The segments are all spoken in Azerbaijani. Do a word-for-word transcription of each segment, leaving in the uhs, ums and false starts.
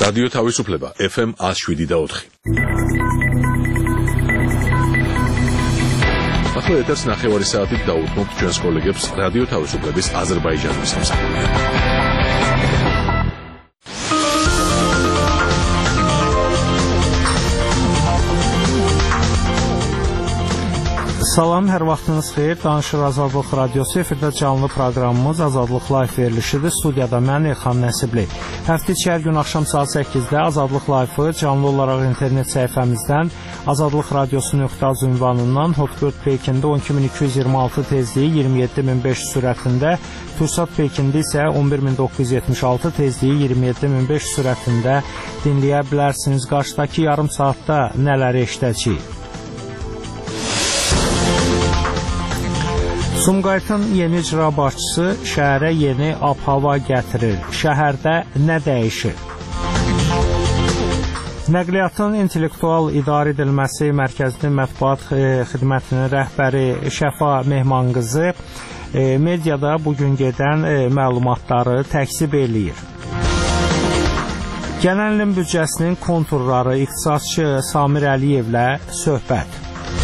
რადიო თავისუფლება ეფ ემ one oh seven და four. ახლა ეთერს ნახევარი საათით დაუთმობთ ჩვენს კოლეგებს რადიო თავისუფლების აზერბაიჯანის სამსახურიდან. Salam, hər vaxtınız xeyir. Danışır Azadlıq Radiosu, efirdə canlı proqramımız Azadlıq Live verilişidir. Studiyada mən İlham Nəsibli. Həftə içi hər gün axşam saat səkkizdə Azadlıq Live-ı canlı olaraq internet səhifəmizdən Azadlıq Radiosu nöqtə az ünvanından Hotbird Pekində on iki min iki yüz iyirmi altı tezliyi iyirmi yeddi min beş yüz sürətində, Tursat Pekində isə on bir min doqquz yüz yetmiş altı tezliyi iyirmi yeddi min beş yüz sürətində dinləyə bilərsiniz. Qarşıdakı yarım saatda nələri eşidəcəyik? Sumqayıtın yeni icra başçısı şəhərə yeni ab-hava gətirir. Şəhərdə nə dəyişir? Nəqliyyatın intellektual idarə edilməsi mərkəzinin mətbuat xidmətinin rəhbəri Şəfa Mehmanqızı mediada bugün gedən məlumatları təkzib eləyir. Gələn ilin büdcəsinin konturları iqtisadçı Samir Əliyevlə söhbət.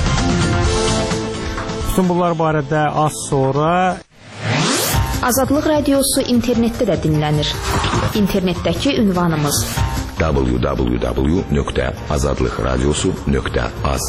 Bütün bunlar barədə az sonra Azadlıq Radiosu internetdə də dinlənir. İnternetdəki ünvanımız w w w nöqtə azadlıqradiosu nöqtə az.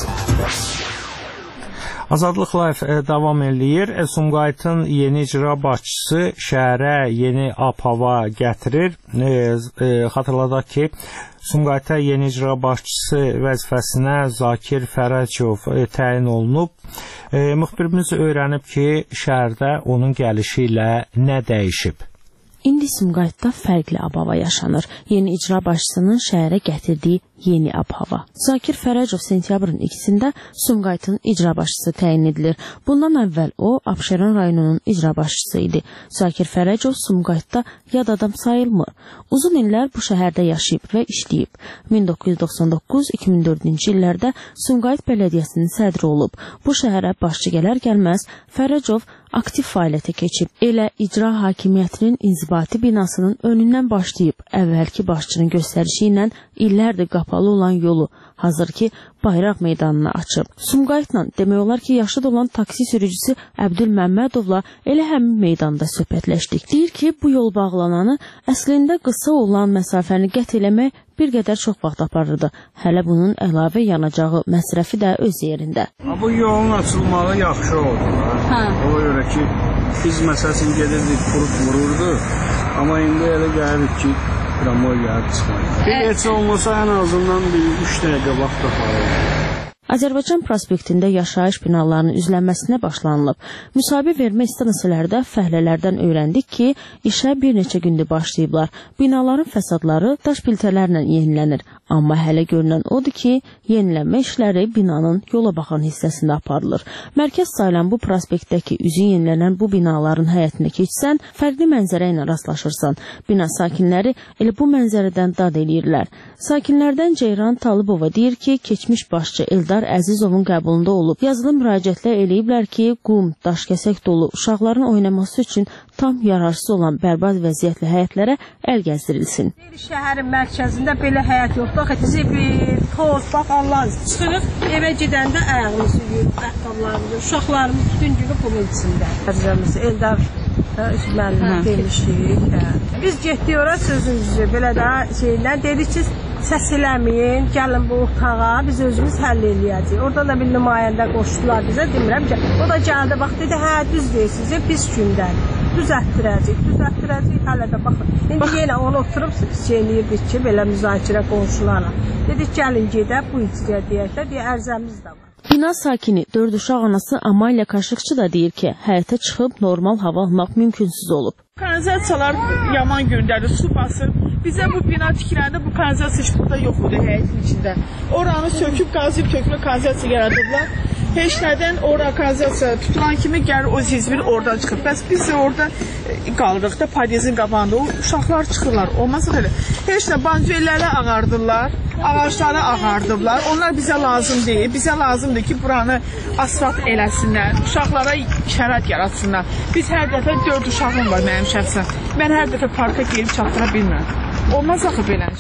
Azadlıq Live davam eləyir. Sumqayıtın yeni icra başçısı şəhərə yeni ab-hava gətirir. E, e, xatırladaq ki, Sumqayıta yeni icra başçısı vəzifəsinə Zakir Fərəcov e, təyin olunub. E, müxbirimiz öyrənib ki, şəhərdə onun gəlişi ilə nə dəyişib? İndi Sumqayıtda fərqli ab-hava yaşanır. Yeni icra başçısının şəhərə gətirdiyi yeni ab-hava. Zakir Fərəcov sentyabrın ikisində Sumqayıtın icra başçısı təyin edilir. Bundan əvvəl o, Abşeron rayonunun icra başçısı idi. Zakir Fərəcov Sumqayıtda yad adam sayılmır. Uzun illər bu şəhərdə yaşayıb və işləyib. min doqquz yüz doxsan doqquz iki min dördüncü illərdə Sumqayıt Bələdiyyəsinin sədri olub. Bu şəhərə başçı gələr gəlməz Fərəcov aktiv fəaliyyətə keçib. Elə icra hakimiyyətinin inzibati binasının önündən başlayıb əvvəlki başçının göstərişi ilə illərdir qapalı olan yolu hazırki Bayraq meydanına açıb. Sumqayıtla demək olar ki, yaşlı olan taksi sürücüsü Əbdül Məmmədovla elə həmin meydanda söhbətləşdik. Deyir ki, bu yol bağlananı əslində qısa olan məsafəni qət eləmək bir qədər çox vaxt aparırdı. Hələ bunun əlavə yanacağı məsrəfi də öz yerində. Bu yolun açılmağı yaxşı oldu. Hə. O görə ki, biz məsələsini gedirdik, qurub vururdu. Amma indi elə gəlirik ki, tramvay gəlib çıxmayır. Bir heç olmasa ən azından bir üç dəqiqə vaxt aparır. Azərbaycan prospektində yaşayış binalarının üzlənməsinə başlanılıb. Müsahibə vermə istansiyələrdə fəhlələrdən öyrəndik ki, işə bir neçə gündür başlayıblar. Binaların fəsadları daş piltələrlə yenilənir. Amma hələ görünən odur ki, yenilənmə işləri binanın yola baxan hissəsində aparılır. Mərkəz sayılan bu prospektdəki üzü yenilənən bu binaların həyətində keçsən, fərqli mənzərə ilə rastlaşırsan. Bina sakinləri elə bu mənzərədən dad eləyirlər. Sakinlərdən Ceyran Talıbova deyir ki, keçmiş başçı Eldar Əzizovun qəbulunda olub. Yazılı müraciətlər eləyiblər ki, qum, daşkəsək dolu uşaqların oynaması üçün tam yararsız olan bərbad vəziyyətli həyətlərə əl gəzdirilsin. Şəhərin mərkəzində belə həyət yoxdur. Zibil, toz, bax Allah, çıxırıq, evə gedəndə ayağımızı yuyuruq, ayaqqabılarımızı, uşaqlarımız bütün günü qumun içində. Ərzəmiz, Eldar müəllimə demişdik. Biz getdik ora sözümüzü, belə də şeydən dedik ki, səs eləməyin, gəlin bu otağa, biz özümüz həll eləyəcəyik. Orada da bir nümayəndə qoşdular bizə, demirəm ki, o da gəldi, bax, dedi, hə, düz deyirsiniz, pis gündən. Düzəltdirəcək, düzəltdirəcək, hələ də baxın. İndi yenə onu oturub şeyləyirdik ki, belə müzakirə qonşularla. Dedik, gəlin gedək, bu icraya deyək də, deyə ərzəmiz də var. Bina sakini, dörd uşaq anası Amalya Kaşıqçı da deyir ki, həyətə çıxıb normal hava almaq mümkünsüz olub. Kanalizasiyalar yaman göndərdi, su basır. Bizə bu bina tikiləndə bu kanalizasiya heç burada yox idi həyətin içində. Oranı söküb, qazıyıb tökülü kanalizasiya yaradıblar. Heç nədən ora kanalizasiya tutulan kimi gəlir o zizbir oradan çıxır. Bəs biz də orada qalırıq da padyezin qabağında. O uşaqlar çıxırlar. Olmasa elə. Heç nə bancuelləri ağardırlar, ağacları ağardıblar. Onlar bizə lazım deyil. Bizə lazımdır ki, buranı asfalt eləsinlər, uşaqlara şərait yaratsınlar. Biz hər dəfə dörd uşağım var mənim şəxsən. Mən hər dəfə parka gelib çatdıra bilmirəm. Olmaz axı belə işlər.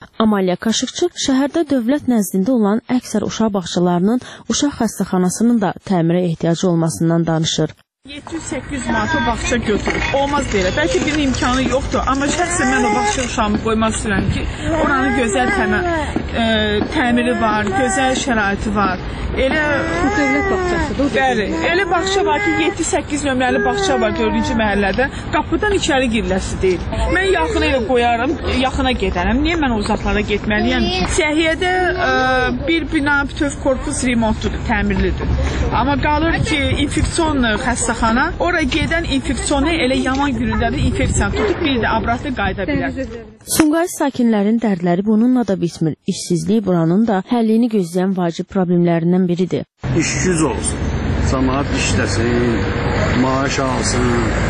Amaliya Kaşıqçı şəhərdə dövlət nəzdində olan əksər uşaq bağçalarının uşaq xəstəxanasının da təmirə ehtiyacı olmasından danışır. yeddi yüz səkkiz yüz manata bağça götürüb. Olmaz deyil. Bəlkə bir imkanı yoxdur, amma şəxsən mən o bağça uşağımı qoymaq istəyirəm ki, oranın gözəl təmə, e, təmiri var, gözəl şəraiti var. Elə dövlət bağçasıdır. Bəli, elə bağça var ki, yeddi səkkiz nömrəli bağça var dördüncü məhəllədə. Qapıdan içəri giriləsi deyil. Mən yaxına ilə qoyarım, yaxına gedərəm. Niyə mən uzaqlara getməliyəm? Səhiyyədə e, bir bina bütöv korpus remontludur, təmirlidir. Amma qalır ki, infeksion xəstəxana, ora gedən infeksiyonu elə yaman günündə də infeksiya tutub bir də abratlı qayıda bilər. Sumqayıt sakinlərin dərdləri bununla da bitmir. İşsizlik buranın da həllini gözləyən vacib problemlərindən biridir. İş güc olsun, cəmaət işləsin, maaş alsın.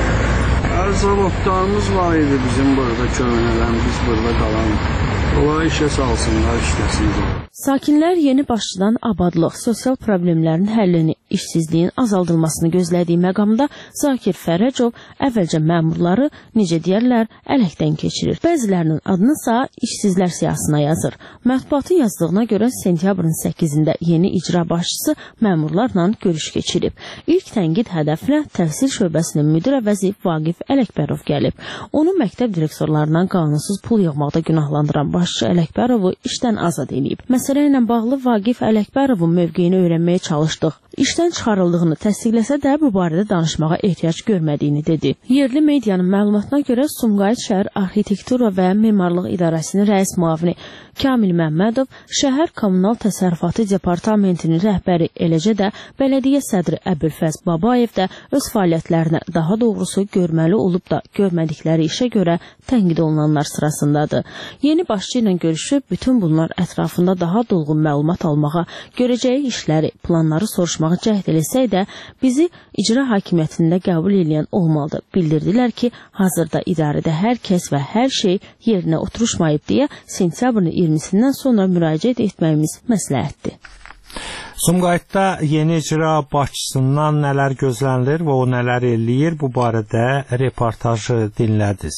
Hər zavodlarımız var idi bizim burada köhnələn, biz burada qalan. Onlar işə salsınlar, işləsinlər. Sakinlər yeni başçıdan abadlıq, sosial problemlərin həllini, işsizliyin azaldılmasını gözlədiyi məqamda Zakir Fərəcov əvvəlcə məmurları, necə deyərlər, ələkdən keçirir. Bəzilərinin adını ise işsizlər siyahısına yazır. Mətbuatın yazdığına görə sentyabrın səkkizində yeni icra başçısı məmurlarla görüş keçirib. İlk tənqid hədəfinə təhsil şöbəsinin müdür əvəzi Vaqif Ələkbərov gəlib. Onu məktəb direktorlarından qanunsuz pul yığmaqda günahlandıran başçı Ələkbərovu işdən azad edib. Məsələ ilə bağlı Vaqif Ələkbərovun mövqeyini öyrənməyə çalışdıq. İşdən çıxarıldığını təsdiqləsə də bu barədə danışmağa ehtiyac görmədiyini dedi. Yerli medianın məlumatına görə Sumqayıt şəhər arxitektura və memarlıq idarəsinin rəis müavini Kamil Məmmədov, şəhər kommunal təsərrüfatı departamentinin rəhbəri, eləcə də bələdiyyə sədri Əbülfəz Babayev də öz fəaliyyətlərinə, daha doğrusu görməli olub da görmədikləri işə görə tənqid olunanlar sırasındadır. Yeni başçı ilə görüşüb bütün bunlar ətrafında daha dolğun məlumat almağa, görəcəyi işləri, planları soruşmağa cəhd eləsək də bizi icra hakimiyyətində qəbul edən olmalıdır. Bildirdilər ki, hazırda idarədə hər kəs və hər şey yerinə oturuşmayıb deyə sentyabrın iyirmisindən sonra müraciət etməyimiz məsləhətdir. Sumqayıtda yeni icra başçısından nələr gözlənilir və o nələr eləyir, bu barədə reportajı dinlədiniz.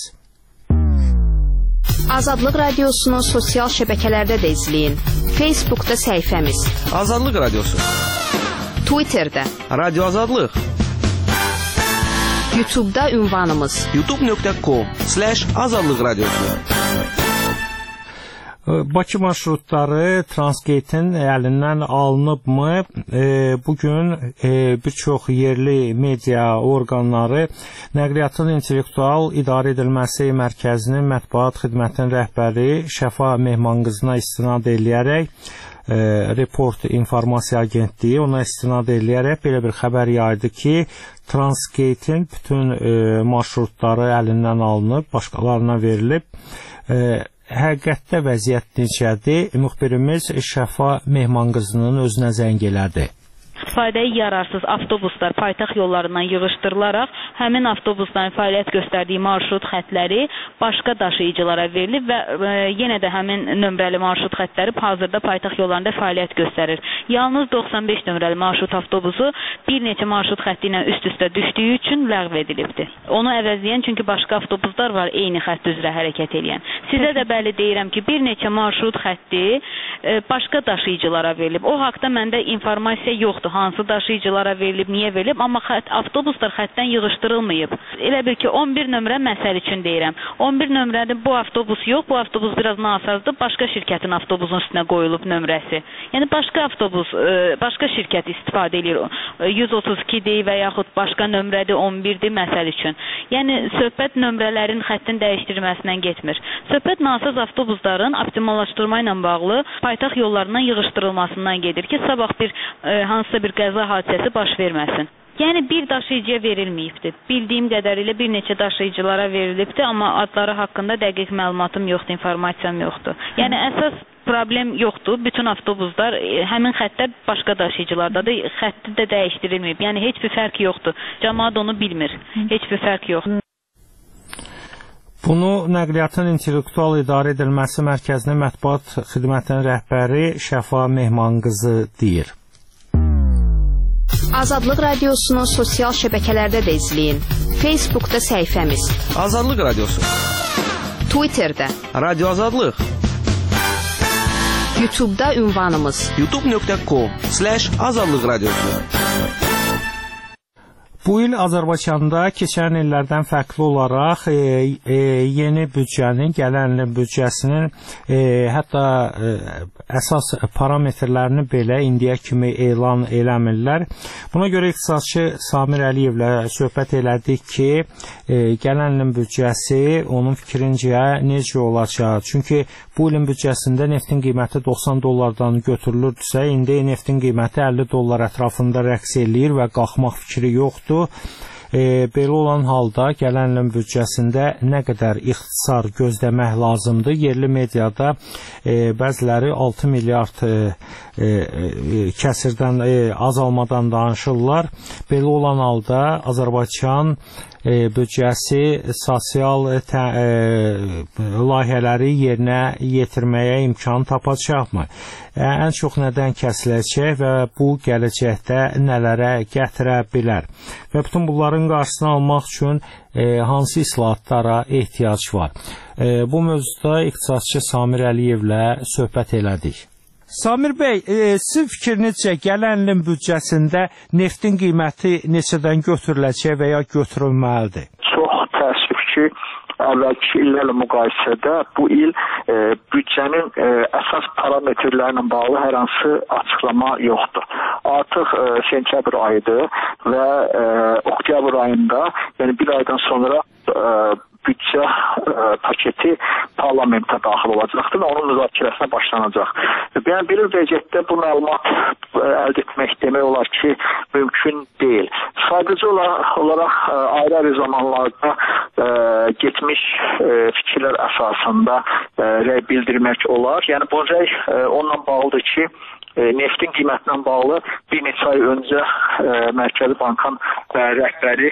Azadlıq Radiosunu sosial şəbəkələrdə də izləyin. Facebookda səhifəmiz Azadlıq Radiosu, Twitterdə Radio Azadlıq, YouTube'da ünvanımız youtube nöqtə com slash azadlıq radiosu. Bakı marşrutları Transgate'in əlindən alınıbmı? E, bugün e, bir çox yerli media orqanları Nəqliyyatın İntellektual İdarə Edilməsi Mərkəzinin mətbuat xidmətinin rəhbəri Şəfa Mehmanqızına istinad eləyərək e, Report İnformasiya Agentliyi ona istinad eləyərək belə bir xəbər yaydı ki, Transgate'in bütün e, marşrutları əlindən alınıb, başqalarına verilib. E, Həqiqətdə vəziyyət necədir? Müxbirimiz Şəfa Mehmanqızının özünə zəng elədi. İstifadəyə yararsız avtobuslar paytaxt yollarından yığışdırılaraq həmin avtobusların fəaliyyət göstərdiyi marşrut xətləri başqa daşıyıcılara verilib və e, yenə də həmin nömrəli marşrut xətləri hazırda paytaxt yollarında fəaliyyət göstərir. Yalnız doxsan beş nömrəli marşrut avtobusu bir neçə marşrut xətti ilə üst-üstə düşdüyü üçün ləğv edilibdir. Onu əvəzləyən çünki başqa avtobuslar var eyni xətt üzrə hərəkət edən. Sizə də bəli deyirəm ki, bir neçə marşrut xətti e, başqa daşıyıcılara verilib. O haqda məndə informasiya yoxdur. Hansı daşıyıcılara verilib, niyə verilib, amma xət, avtobuslar xəttdən yığışdırılmayıb. Elə bil ki, on bir nömrə məsəl üçün deyirəm. on bir nömrədə bu avtobus yox, bu avtobus biraz nasazdır, başqa şirkətin avtobusun üstünə qoyulub nömrəsi. Yəni, başqa avtobus, başqa şirkət istifadə edir. yüz otuz ikidir və yaxud başqa nömrədir, on birdir məsəl üçün. Yəni, söhbət nömrələrin xəttin dəyişdirilməsindən getmir. Söhbət nasaz avtobusların optimallaşdırma ilə bağlı paytaxt yollarından yığışdırılmasından gedir ki, sabah bir e, hansısa bir qəza hadisəsi baş verməsin. Yəni bir daşıyıcıya verilməyibdir. Bildiyim qədərilə bir neçə daşıyıcılara verilibdir, amma adları haqqında dəqiq məlumatım yoxdur, informasiyam yoxdur. Yəni əsas problem yoxdur. Bütün avtobuslar, həmin xəttlər başqa daşıyıcılardadır. Xətti də dəyişdirilməyib. Yəni heç bir fərq yoxdur. Cəmaət onu bilmir. Heç bir fərq yoxdur. Bunu Nəqliyyatın İntellektual İdarə Edilməsi Mərkəzinin mətbuat xidmətinin rəhbəri Şəfa Mehmanqızı deyir. Azadlıq Radiosunu sosial şəbəkələrdə də izləyin. Facebookda səhifəmiz Azadlıq Radiosu, Twitterdə Radio Azadlıq, YouTube-da ünvanımız youtube nöqtə com slash azadlıq radiosu. Bu il Azərbaycanda keçən illərdən fərqli olaraq e, e, yeni büdcənin, gələn ilin büdcəsinin e, hətta e, əsas parametrlərini belə indiyə kimi elan eləmirlər. Buna görə iqtisadçı Samir Əliyevlə söhbət elədik ki, e, gələn ilin büdcəsi onun fikrincə necə olacaq? Çünki bu ilin büdcəsində neftin qiyməti doxsan dollardan götürülürdüsə, indi neftin qiyməti əlli dollar ətrafında rəqs eləyir və qalxmaq fikri yoxdur. E, belə olan halda gələn ilin büdcəsində nə qədər ixtisar gözləmək lazımdır? Yerli mediada e, bəziləri altı milyard e, e, kəsirdən, e, azalmadan danışırlar. Belə olan halda Azərbaycan e, büdcəsi sosial tə, e, layihələri yerinə yetirməyə imkan tapacaqmı? E, ən çox nədən kəsiləcək və bu gələcəkdə nələrə gətirə bilər? Və bütün bunların qarşısını almaq üçün e, hansı islahatlara ehtiyac var? E, bu mövzuda iqtisadçı Samir Əliyevlə söhbət elədik. Samir bəy, e, sizin fikrinizcə gələn ilin büdcəsində neftin qiyməti neçədən götürüləcək və ya götürülməlidir? Çox təəssüf ki, əvvəlki illərlə müqayisədə bu il e, büdcənin e, əsas parametrlərlə bağlı hər hansı açıqlama yoxdur. Artıq e, sentyabr ayıdır və e, oktyabr ayında, yəni bir aydan sonra e, büdcə e, paketi parlamentə daxil olacaqdır və onun müzakirəsinə başlanacaq. Yəni bir vəziyyətdə bu məlumat e, əldə etmək demək olar ki, mümkün deyil. Sadəcə olaraq e, ayrı-ayrı zamanlarda e, getmiş e, fikirlər əsasında e, rəy bildirmək olar. Yəni bu rəy e, onunla bağlıdır ki, neftin qiymətindən bağlı bir neçə ay öncə e, Mərkəzi Bankın e, rəhbəri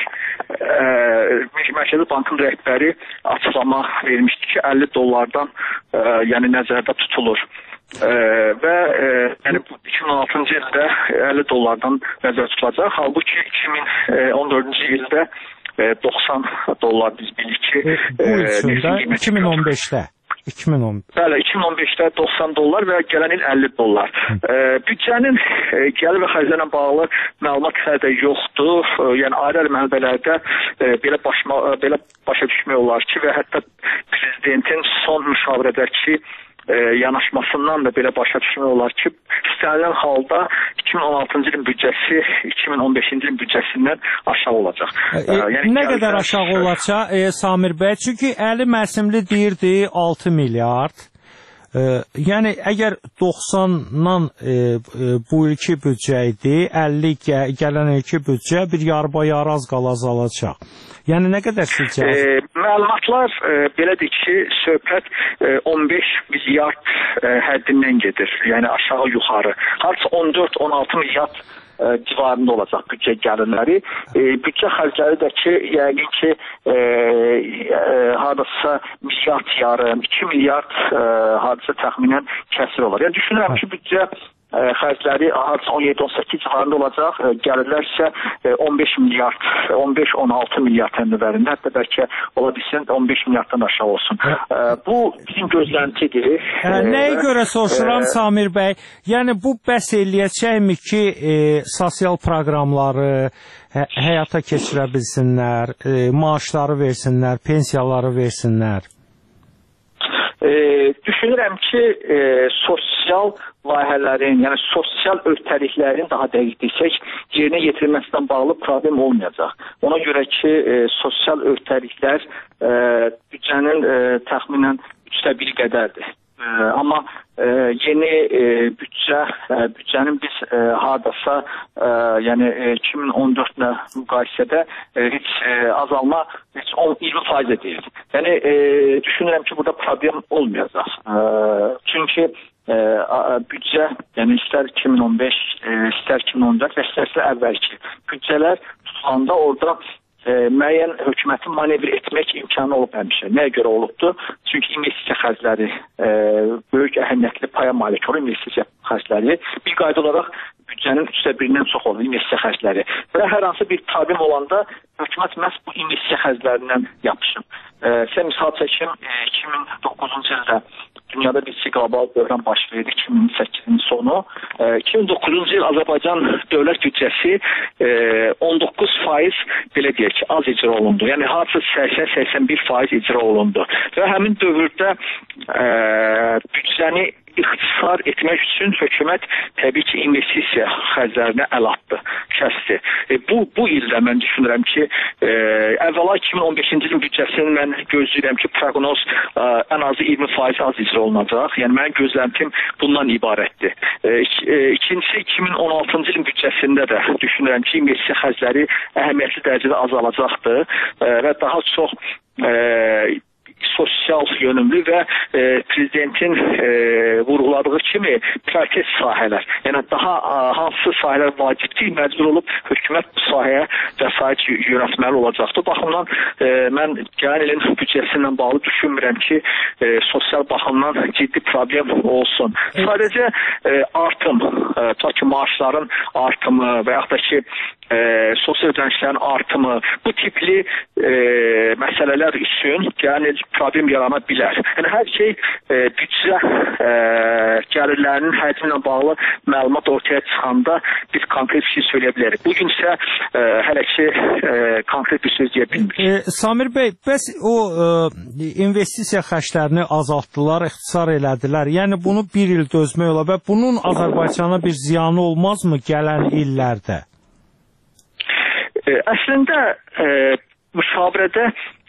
e, Mərkəzi Bankın rəhbəri açıqlama vermişdi ki, əlli dollardan e, yəni nəzərdə tutulur. E, və e, yəni iki min on altıncı ildə əlli dollardan nəzərdə tutulacaq. Halbuki iki min on dördüncü ildə e, doxsan dollar biz bilirik ki, bu il sonunda iki min on beşdə iki min on. Bəli, iki min on beşdə doxsan dollar və gələn il əlli dollar. E, büdcənin e, gəlir və xərclərlə bağlı məlumat hələ də yoxdur. E, yəni ayrı-ayrı mənbələrdə e, belə, başma, belə başa düşmək olar ki, və hətta prezidentin son müşavirədəki e, yanaşmasından da belə başa düşmək olar ki, istənilən halda iki min on altıncı ilin büdcəsi iki min on beşinci ilin büdcəsindən aşağı olacaq. E, e, yəni, nə qədər aşağı olacaq e, Samir bəy? Çünki Əli Məsimli deyirdi altı milyard. E, yəni əgər doxsandan e, e, bu ilki büdcə idi, əlli gəl gələn ilki büdcə bir yarba-yarı az qala azalacaq. Yəni nə qədər sizcə? E, məlumatlar e, belədir ki, söhbət e, on beş milyard e, həddindən gedir. Yəni aşağı yuxarı. Harca on dörd on altı milyard e, civarında olacaq büdcə gəlirləri. E, büdcə xərcləri də ki, yəqin ki, e, e, hardasa milyard yarım, iki milyard e, hardasa təxminən kəsir olar. Yəni düşünürəm ki, büdcə xərcləri on yeddi on səkkiz civarında olacaq, gəlirlər isə on beş milyard, on beş on altı milyard həndəvərində, hətta bəlkə ola bilsin on beş milyarddan aşağı olsun. Bu bizim gözləntidir. Hə, nəyə görə soruşuram Samir bəy? Yəni bu bəs eləyəcəkmi ki, e, sosial proqramları hə həyata keçirə bilsinlər, e, maaşları versinlər, pensiyaları versinlər? E, düşünürəm ki, e, sosial layihələrin, yəni sosial öhdəliklərin daha dəqiq desək, yerinə yetirilməsindən bağlı problem olmayacaq. Ona görə ki, e, sosial öhdəliklər e, büdcənin e, təxminən üçdə biri qədərdir. E, amma e, yeni e, büdcə, e, büdcənin biz e, hardasa e, yəni e, iki min on dördlə müqayisədə e, heç e, azalma heç on iyirmi faiz deyil. Yəni e, düşünürəm ki, burada problem olmayacaq. E, çünki e, büdcə, yəni istər iki min on beş, e, istər iki min on dörd və istərsə əvvəlki büdcələr tutulanda orada E, müəyyən hökumətin manevr etmək imkanı olub həmişə. Nəyə görə olubdur? Çünki investisiya xərcləri e, böyük əhəmiyyətli paya malik olur, investisiya xərcləri. Bir qayda olaraq büdcənin üçdə birindən çox olur investisiya xərcləri. Və hər hansı bir problem olanda hökumət məhz bu investisiya xərclərindən yapışır. E, sən misal çəkim, e, iki min doqquzuncu ildə dünyada bir qlobal böhran baş verdi iki min səkkizin sonu. iki min doqquzuncu il Azərbaycan dövlət büdcəsi on doqquz faiz belə deyək ki, az icra olundu. Yəni hardasa səksən səksən bir faiz icra olundu. Və həmin dövrdə e, büdcəni ixtisar etmək üçün hökumət təbii ki, investisiya xərclərinə əl atdı, kəsdi. E, bu, bu ildə mən düşünürəm ki, e, əvvəla iki min on beşinci ilin büdcəsinin mən gözləyirəm ki, proqnoz e, ən azı iyirmi faiz az icra olunacaq. Yəni, mənim gözləntim bundan ibarətdir. E, e, ikincisi, iki min on altıncı ilin büdcəsində də düşünürəm ki, investisiya xərcləri əhəmiyyətli dərəcədə azalacaqdır e, və daha çox e, sosial yönümlü və e, prezidentin e, vurğuladığı kimi prioritet sahələr, yəni daha a, hansı sahələr vacibdir, məcbur olub hökumət bu sahəyə vəsait yönətməli olacaqdır. Baxımdan e, mən gələn ilin büdcəsi ilə bağlı düşünmürəm ki, e, sosial baxımdan ciddi problem olsun. Sadəcə e, artım, e, ta ki maaşların artımı və yaxud da ki, e, sosial ödənişlərin artımı, bu tipli e, məsələlər üçün gələn il problem yarana bilər. Yəni, hər şey e, büdcə e, gəlirlərinin həcmi ilə bağlı məlumat ortaya çıxanda biz konkret bir şey söyləyə bilərik. Bugün isə e, hələ ki e, konkret bir söz deyə bilmirik. E, Samir bəy, bəs o e, investisiya xərclərini azaltdılar, ixtisar elədilər. Yəni, bunu bir il dözmək olar və bunun Azərbaycana bir ziyanı olmazmı gələn illərdə? E, əslində, e, müşavirədə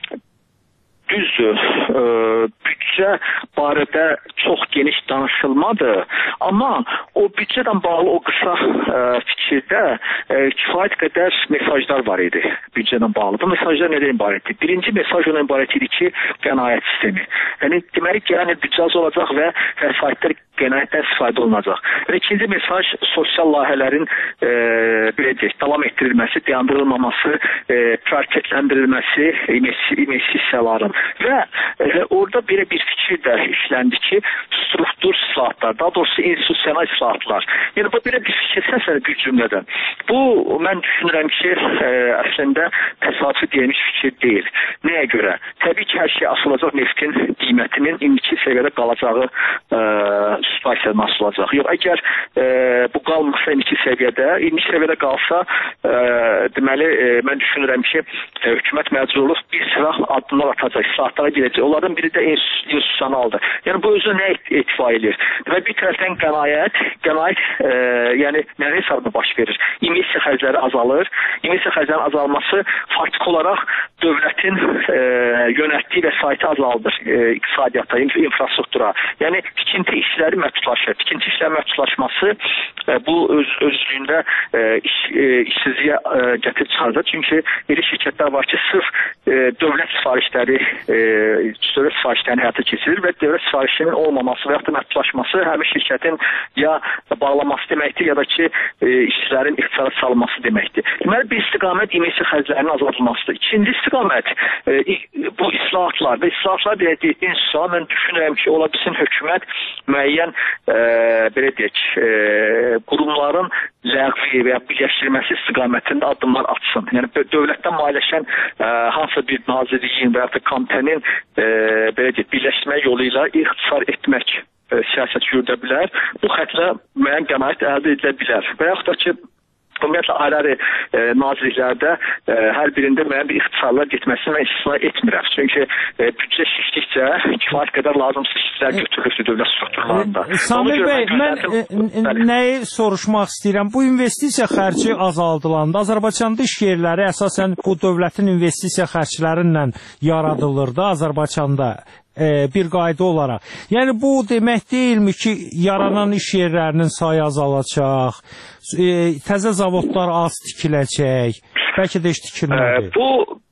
düzdür, e, büdcə barədə çox geniş danışılmadı, amma o büdcədən bağlı o qısa e, fikirdə e, kifayət qədər mesajlar var idi büdcədən bağlı. Bu mesajlar nədən ibarətdir? Birinci mesaj ondan ibarət idi ki, qənaət sistemi. Yəni, deməli ki, yəni, büdcə az olacaq və vəsaitlər qənaətdən istifadə olunacaq. Yəni, ikinci mesaj sosial layihələrin e, belə deyək, davam etdirilməsi, dayandırılmaması, e, prioritetləndirilməsi investisiyaların. Və e, orada belə bir fikir də işləndi ki, struktur islahatlar, daha doğrusu institusional islahatlar. Yəni, bu belə bir fikir səsədir bir cümlədən. Bu, mən düşünürəm ki, e, əslində təsadüfi deyilmiş fikir deyil. Nəyə görə? Təbii ki, hər şey asılacaq neftin qiymətinin indiki səviyyədə qalacağı e, situasiyadan asılı olacaq. Yox, əgər e, bu qalmasa indiki səviyyədə, indiki səviyyədə qalsa, e, deməli, e, mən düşünürəm ki, e, hökumət məcbur olub bir sıra addımlar atacaq, islahatlara girəcək. Onlardan biri də institusionaldır. Yəni, bu özü nə etifa edir? Və bir tərəfdən qənaət, qənaət, e, yəni, nə hesabına baş verir? İnvestisiya xərcləri azalır. İnvestisiya xərclərinin azalması faktik olaraq dövlətin e, yönətdiyi vəsaiti azaldır e, iqtisadiyyata, infrastruktura. Yəni, tikinti işləri məhdudlaşır. Tikinti işləri məhdudlaşması e, bu öz, özlüyündə e, iş, e, işsizliyə e, gətirib çıxaracaq. Çünki iri şirkətlər var ki, sırf e, dövlət sifarişləri e, dövlət sifarişlərini həyata keçirir və dövlət sifarişinin olmaması və yaxud da məhdudlaşması həmin şirkətin ya bağlaması deməkdir, ya da ki, e, işçilərin ixtisara salınması deməkdir. Deməli, bir istiqamət investisiya xərclərinin azaldılmasıdır. İkinci istiqamət e, bu islahatlar və islahatlar dediyiniz zaman mən düşünürəm ki, ola bilsin hökumət müəyyən e, belə deyək, e, qurumların ləğvi və ya birləşdirilməsi istiqamətində addımlar atsın. Yəni, dövlətdən maliyyələşən e, hansısa bir nazirliyin və ya da komitənin e, belə deyək, birləşdirmə yolu ilə ixtisar etmək e, siyasət yürüdə bilər. Bu xətlə müəyyən qənaət əldə edilə bilər. Və yaxud da ki, ümumiyyətlə ayrı-ayrı e, nazirliklərdə e, hər birində müəyyən bir ixtisarlar getməsini mən istisna etmirəm. Çünki e, büdcə şişdikcə kifayət qədər lazımsız işlər götürülür dövlət strukturlarında. E, Samir bəy, mən e, nəyi soruşmaq istəyirəm? Bu investisiya xərci azaldılanda Azərbaycanda iş yerləri əsasən bu dövlətin investisiya xərclərindən yaradılırdı Azərbaycanda. Bir qayda olaraq. Yəni, bu demək deyilmi ki, yaranan iş yerlərinin sayı azalacaq, e, təzə zavodlar az tikiləcək, bəlkə də iş tikilmədi. E, bu,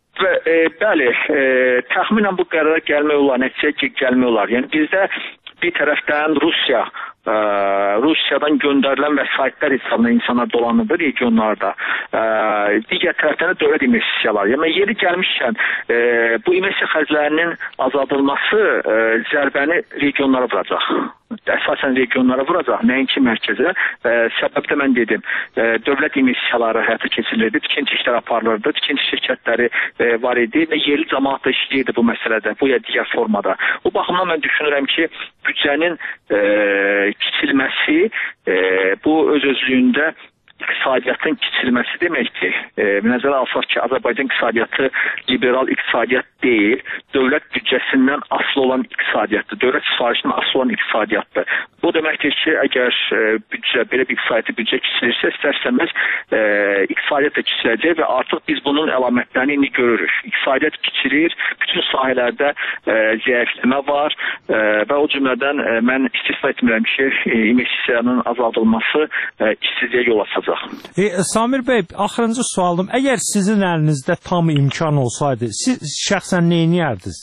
e, bəli, e, təxminən bu qərara gəlmək olar, nəticəyə gəlmək olar. Yəni, bizdə bir tərəfdən Rusiya, ə, Rusiyadan göndərilən vəsaitlər hesabına insanlar dolanırdı regionlarda. Ə, digər tərəfdən də dövlət investisiyaları. Yəni, yeri gəlmişkən ə, bu investisiya xərclərinin azaldılması ə, zərbəni regionlara vuracaq. əsasən regionlara vuracaq, nəinki mərkəzə. E, səbəb də mən dedim, e, dövlət investisiyaları həyata keçirilirdi, tikinti işləri aparılırdı, tikinti şirkətləri e, var idi və yerli cəmaat da işləyirdi bu məsələdə, bu ya digər formada. Bu baxımdan mən düşünürəm ki, büdcənin e, kiçilməsi e, bu öz-özlüyündə iqtisadiyyatın kiçilməsi deməkdir. E, nəzərə alsaq ki, Azərbaycan iqtisadiyyatı liberal iqtisadiyyat deyil, dövlət büdcəsindən asılı olan iqtisadiyyatdır, dövlət sifarişindən asılı olan iqtisadiyyatdır. Bu deməkdir ki, əgər e, büdcə, belə bir iqtisadiyyatı büdcə kiçilirsə, istərsəməz e, iqtisadiyyat da kiçiləcək və artıq biz bunun əlamətlərini indi görürük. İqtisadiyyat kiçilir, bütün sahələrdə e, zəifləmə var e, və o cümlədən e, mən istisna etmirəm ki, e, investisiyanın azaldılması e, işsizliyə yol açacaq. E, Samir bəy, axırıncı sualım. Əgər sizin əlinizdə tam imkan olsaydı, siz şəxsən nə edərdiniz?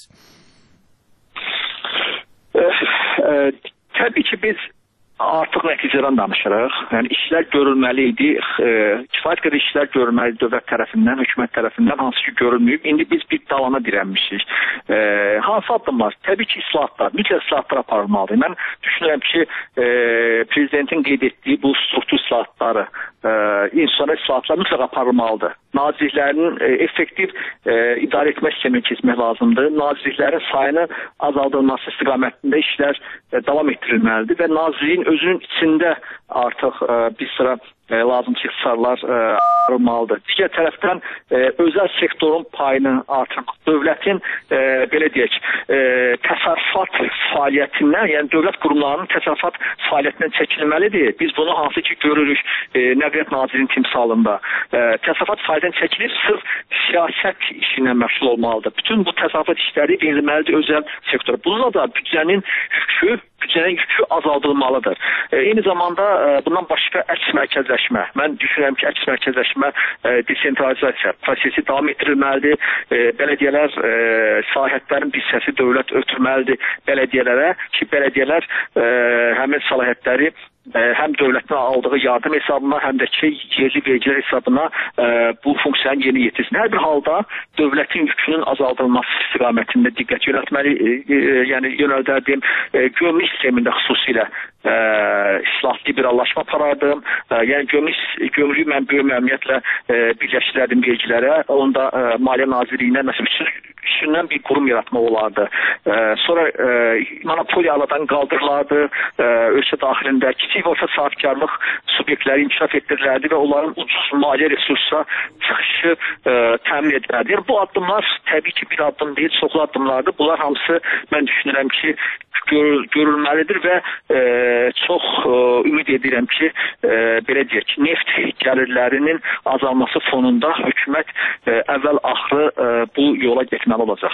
E, e, təbii ki, biz artıq nəticədən danışırıq. Yəni işlər görülməli idi. E, kifayət qədər işlər görülməli dövlət tərəfindən, hökumət tərəfindən, hansı ki görülməyib. İndi biz bir dalana dirənmişik. E, hansı addımlar? Təbii ki, islahatlar. Mütləq islahatlar aparılmalıdır. Mən düşünürəm ki, e, prezidentin qeyd etdiyi bu struktur islahatları, e, institusional islahatlar mütləq aparılmalıdır. Nazirliklərin e, effektiv e, idarə etmə sisteminə keçmək lazımdır. Nazirliklərin sayını azaldılması istiqamətində işlər e, davam etdirilməlidir və nazirliyin özünün içində artıq e, bir sıra e, lazımçı ixtisarlar e, artırılmalıdır. Digər tərəfdən e, özəl sektorun payını artırmaq, dövlətin e, belə deyək, e, təsərrüfat fəaliyyətindən, yəni dövlət qurumlarının təsərrüfat fəaliyyətindən çəkilməlidir. Biz bunu hansı ki görürük e, Nəqliyyat Nazirinin timsalında. E, təsərrüfat fəaliyyətindən çəkilir, sırf siyasət işinə məşğul olmalıdır. Bütün bu təsərrüfat işləri verilməlidir özəl sektora. Bununla da büdcənin yükü, büdcənin yükü azaldılmalıdır. E, eyni zamanda e, bundan başqa əks mərkəzləşmə. Mən düşünürəm ki, əks mərkəzləşmə, e, desentralizasiya prosesi davam etdirilməlidir. E, bələdiyyələr e, səlahiyyətlərin bir hissəsi dövlət ötürməlidir bələdiyyələrə ki, bələdiyyələr e, həmin səlahiyyətləri həm dövlətin aldığı yardım hesabına, həm də ki, yerli vergilər hesabına e, bu funksiyanı yerinə yetirsin. Hər bir halda dövlətin yükünün azaldılması istiqamətində diqqət yönəltməli, e, e, yəni yönəldərdim, e, gömrük sistemində xüsusilə e, islah, liberallaşma aparardım. E, yəni gömrük, gömrüyü mən böyük məmnuniyyətlə e, birləşdirərdim vergilərə. Onda e, Maliyyə Nazirliyinə məsələn üçündən bir qurum yaratmaq olardı. E, sonra e, monopoliyalardan qaldırılardı. E, ölkə daxilində kiçik və orta sahibkarlıq subyektləri inkişaf etdirilərdi və onların ucuz maliyyə resursa çıxışı e, təmin edilərdi. Yəni, bu addımlar təbii ki bir addım deyil, çoxlu addımlardır. Bunlar hamısı mən düşünürəm ki gör, görülməlidir və e, çox e, ümid edirəm ki e, belə deyək, neft gəlirlərinin azalması fonunda hökumət e, əvvəl-axırı e, bu yola getməli olacaq.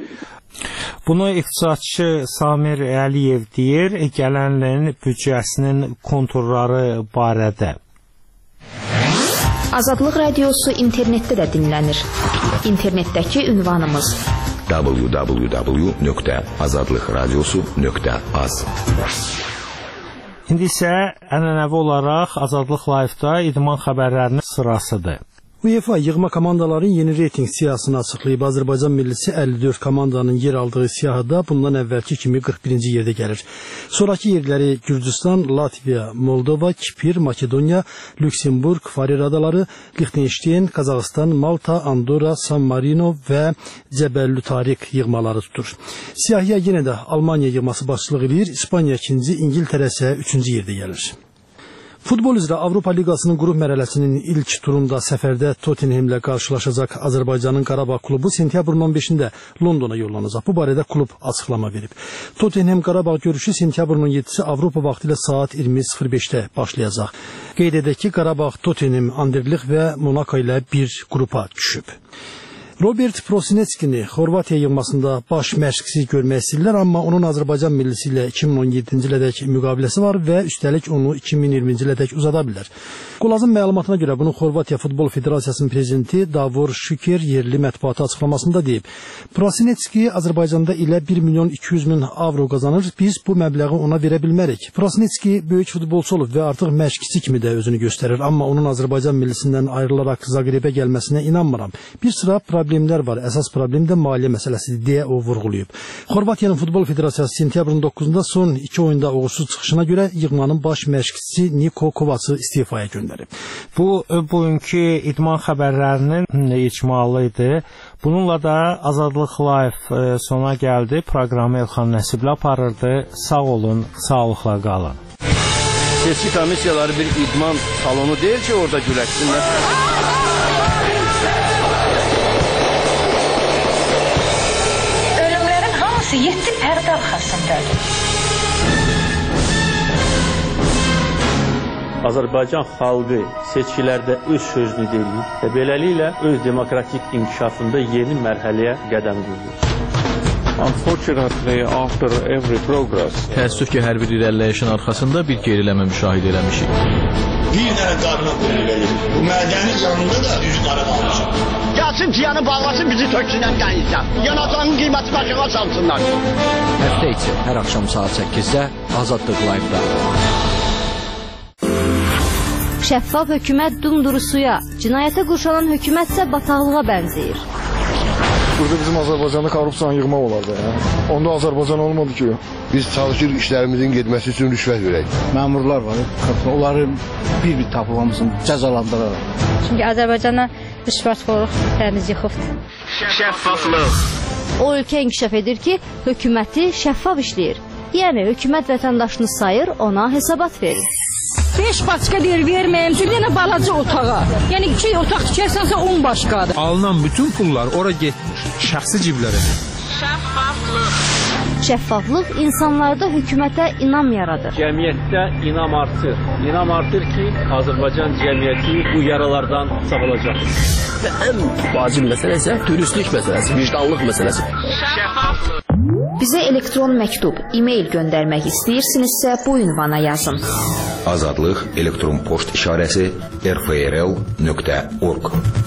Bunu iqtisadçı Samir Əliyev deyir, gələn ilin büdcəsinin konturları barədə. Azadlıq Radiosu internetdə də dinlənir. İnternetdəki ünvanımız w w w nöqtə azadlıq radiosu nöqtə az. İndi isə ənənəvi olaraq Azadlıq Live-da idman xəbərlərinin sırasıdır. UEFA yığma komandaların yeni reyting siyahısını açıqlayıb. Azərbaycan millisi əlli dörd komandanın yer aldığı siyahıda bundan əvvəlki kimi qırx birinci yerdə gəlir. Sonraki yerləri Gürcüstan, Latviya, Moldova, Kipr, Makedoniya, Lüksemburg, Farer Adaları, Liechtenstein, Qazaxıstan, Malta, Andorra, San Marino və Cəbəllü Tariq yığmaları tutur. Siyahıya yenə də Almaniya yığması başçılıq edir. İspaniya ikinci, İngiltərə isə üçüncü yerdə gəlir. Futbol üzrə Avropa Liqasının qrup mərhələsinin ilk turunda səfərdə Tottenhamlə qarşılaşacaq Azərbaycanın Qarabağ klubu sentyabrın on beşində Londona yollanacaq. Bu barədə klub açıqlama verib. Tottenham Qarabağ görüşü sentyabrın on yeddisi Avropa vaxtı ilə saat iyirmi sıfır beşdə başlayacaq. Qeyd edək ki, Qarabağ Tottenham, Anderlecht və Monaco ilə bir qrupa düşüb. Robert Prosinetskini Xorvatiya yığmasında baş məşqçisi görmək istəyirlər, amma onun Azərbaycan millisi ilə iki min on yeddinci ilədək müqaviləsi var və üstəlik onu iki min iyirminci ilədək uzada bilər. Qolazın məlumatına görə bunu Xorvatiya Futbol Federasiyasının prezidenti Davor Şüker yerli mətbuata açıqlamasında deyib. Prosinetski Azərbaycanda ilə bir milyon iki yüz min avro qazanır, biz bu məbləği ona verə bilmərik. Prosinetski böyük futbolçu olub və artıq məşqçi kimi də özünü göstərir, amma onun Azərbaycan millisindən ayrılaraq Zaqrebə gəlməsinə inanmıram. Bir sıra problem problemlər var. Əsas problem də maliyyə məsələsidir deyə o vurğulayıb. Xorvatiyanın Futbol Federasiyası sentyabrın doqquzunda son iki oyunda uğursuz çıxışına görə yığmanın baş məşqçisi Niko Kovacı istifaya göndərib. Bu bugünkü idman xəbərlərinin icmalı idi. Bununla da Azadlıq Live sona gəldi. Proqramı Elxan Nəsibli aparırdı. Sağ olun, sağlıqla qalın. Seçki komissiyaları bir idman salonu deyil ki, orada güləşsinlər. Ölümlərin hamısı yeddi pərdə arxasındadır. Azərbaycan xalqı seçkilərdə öz sözünü deyir və beləliklə öz demokratik inkişafında yeni mərhələyə qədəm qoyur. Unfortunately, after every progress, təəssüf ki, hər bir irəliləyişin arxasında bir geriləmə müşahidə eləmişik. Bir dənə qarına qulluq edir. Bu mədənin yanında da üç qarı qalmışıq. Gəlsin ciyanı bağlasın, bizi töksünən qənizdən. Yanacağın qiyməti başına çalsınlar. Həftə içi hər axşam saat səkkizdə Azadlıq Live-da. Şəffaf hökumət dumdurusuya, cinayətə qurşanan hökumət isə bataqlığa bənzəyir. Burada bizim Azərbaycanda korrupsiyanı yığmaq olardı. Ya. Onda Azərbaycan olmadı ki. Biz çalışırıq işlərimizin getməsi üçün rüşvət verək. Məmurlar var, onların bir-bir tapılmasını cəzalandıraraq. Çünki Azərbaycana rüşvətxorluq təmiz yıxıbdır. Şəffaflıq. O ölkə inkişaf edir ki, hökuməti şəffaf işləyir. Yəni hökumət vətəndaşını sayır, ona hesabat verir. beş başqa deyir verməyim, bir dənə balaca otağa. Yəni iki otaq tikərsənsə on başqadır. Alınan bütün pullar ora getmir, şəxsi ciblərə. Şəffaflıq. Şəffaflıq insanlarda hökumətə inam yaradır. Cəmiyyətdə inam artır. İnam artır ki, Azərbaycan cəmiyyəti bu yaralardan sağolacaq. Və ən vacib məsələ isə dürüstlük məsələsi, vicdanlıq məsələsi. Şəffaflıq. Bizə elektron məktub, e-mail göndərmək istəyirsinizsə bu ünvana yazın. Azadlıq elektron poçt işarəsi r f r l nöqtə org.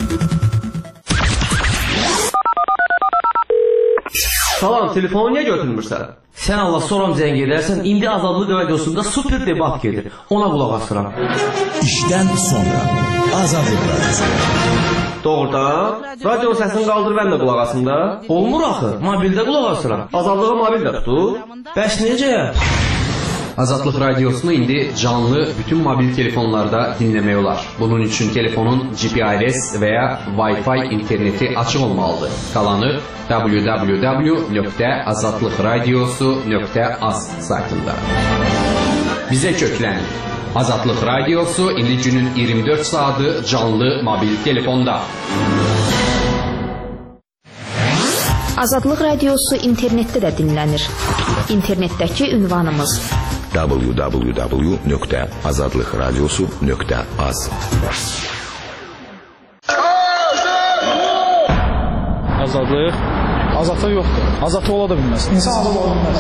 Salam, telefonu niyə götürmürsən? Sən Allah soram zəng edərsən, indi Azadlıq radiosunda super debat gedir. Ona qulaq asıram. İşdən sonra Azadlıq radiosu. Doğrudan, radio səsini qaldır mən də qulaq asım da. Olmur axı, mobildə qulaq asıram. Azadlığı mobildə tutur. Bəs necə? Azadlıq radiosunu indi canlı bütün mobil telefonlarda dinləmək olar. Bunun üçün telefonun G P S və ya Wi-Fi interneti açıq olmalıdır. Qalanı w w w nöqtə azadlıq radiosu nöqtə az saytında. Bizə köklənin. Azadlıq radiosu indi günün iyirmi dörd saatı canlı mobil telefonda. Azadlıq radiosu internetdə də dinlənir. İnternetdəki ünvanımız w w w nöqtə azadlıq radiosu nöqtə az. Azadlıq azadlıq yoxdur. Azadlıq ola da bilməz. İnsan azad ola bilməz.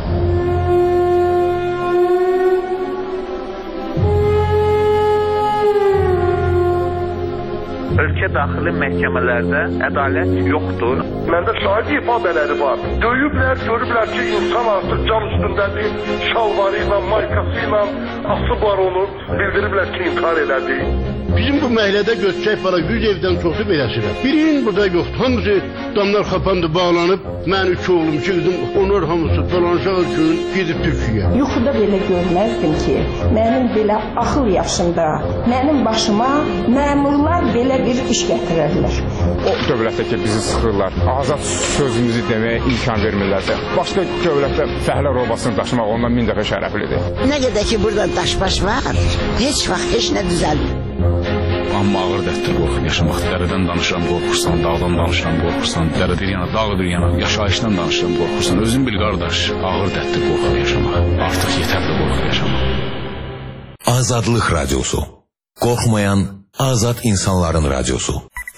Ölkə daxili məhkəmələrdə ədalət yoxdur. Məndə şahid ifadələri var. Döyüblər, görüblər ki, insan artıq cam üstündədir, şalvarı ilə, maykası ilə asıblar onu, bildiriblər ki, intihar elədi. Bizim bu məhəllədə göstərək var, yüz evdən çoxu beləsidir. Birinin burada yoxdur. Hamısı damlar xapandı, bağlanıb. Mən üç oğlum, iki qızım, onlar hamısı dolanışaq üçün gedib Türkiyə. Yuxuda belə görməzdim ki, mənim belə axıl yaşında, mənim başıma məmurlar belə bir iş gətirərlər. O dövlətdə ki, bizi sıxırlar, azad sözümüzü deməyə imkan vermirlərsə, başqa dövlətdə fəhlə robasını daşımaq ondan min dəfə şərəflidir. Nə qədər ki, burada daş-baş var, heç vaxt heç nə düzəlmir. Amma ağır dərddir qorxub yaşamaq. Dərədən danışıram, qorxursan, dağdan danışıram, qorxursan, dərədir yana, dağdır yana, yaşayışdan danışıram, qorxursan. Özün bil, qardaş, ağır dərddir qorxub yaşamaq. Artıq yetərli qorxub yaşamaq. Azadlıq radiosu. Qorxmayan azad insanların radiosu.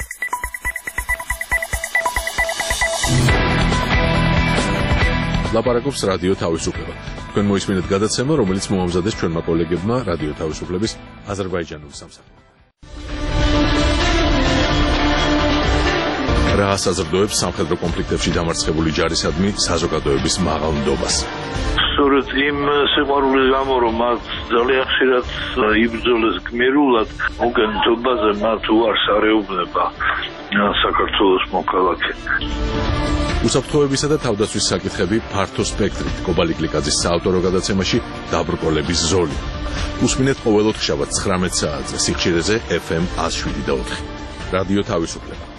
ლაპარაკობს რადიო თავისუფლება. თქვენ მოისმინეთ გადაცემა, რომელიც მოამზადეს ჩვენმა კოლეგებმა რადიო თავისუფლების აზერბაიჯანული სამსახური. რა საზრდოებს სამხედრო კონფლიქტებში დამარცხებული ჯარისადმი საზოგადოების მაღალ ნდობას. სწორედ იმ სიყვარულის გამო, რომ მათ ძალიან ხშირად იბრძოლეს გმირულად, უკან თობაზე მათ უარს არეუბნება. საქართველოს მოქალაქე. უსაფრთხოებისა და თავდაცვის საკითხები ფართო სპექტრით. კობალი გლიკაძის საავტორო გადაცემაში დაბრკოლების ზოლი. უსმინეთ ყოველ ოთხშაბათს ცხრამეტ საათზე სიხშირეზე ეფ ემ ათს შვიდი და ოთხი. რადიო თავისუფლება.